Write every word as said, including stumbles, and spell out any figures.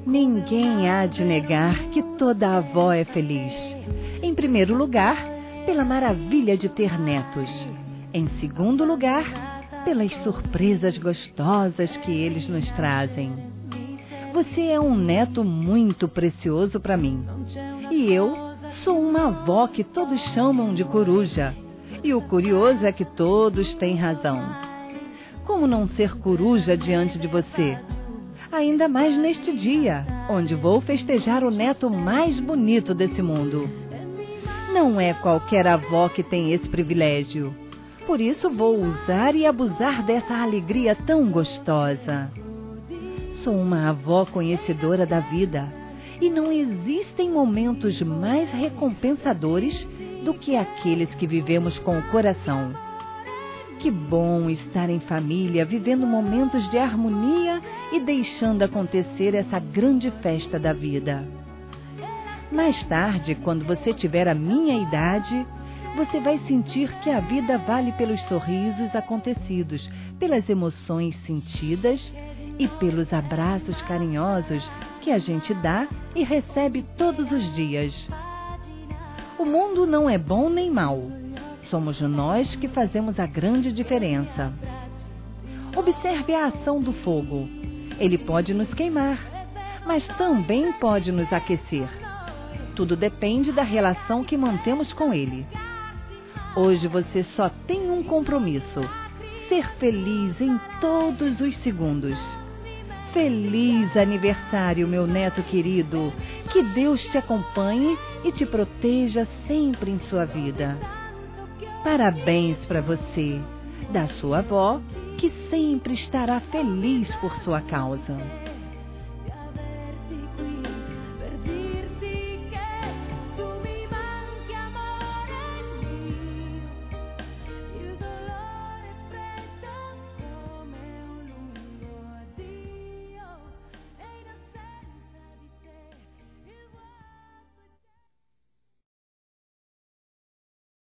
Ninguém há de negar que toda avó é feliz. Em primeiro lugar, pela maravilha de ter netos. Em segundo lugar, pelas surpresas gostosas que eles nos trazem. Você é um neto muito precioso para mim. E eu sou uma avó que todos chamam de coruja. E o curioso é que todos têm razão. Como não ser coruja diante de você? Ainda mais neste dia, onde vou festejar o neto mais bonito desse mundo. Não é qualquer avó que tem esse privilégio. Por isso vou usar e abusar dessa alegria tão gostosa. Sou uma avó conhecedora da vida e não existem momentos mais recompensadores do que aqueles que vivemos com o coração. Que bom estar em família, vivendo momentos de harmonia e deixando acontecer essa grande festa da vida. Mais tarde, quando você tiver a minha idade, você vai sentir que a vida vale pelos sorrisos acontecidos, pelas emoções sentidas e pelos abraços carinhosos que a gente dá e recebe todos os dias. O mundo não é bom nem mau. Somos nós que fazemos a grande diferença. Observe a ação do fogo. Ele pode nos queimar, mas também pode nos aquecer. Tudo depende da relação que mantemos com ele. Hoje você só tem um compromisso: ser feliz em todos os segundos. Feliz aniversário, meu neto querido. Que Deus te acompanhe e te proteja sempre em sua vida. Parabéns para você, da sua avó, que sempre estará feliz por sua causa.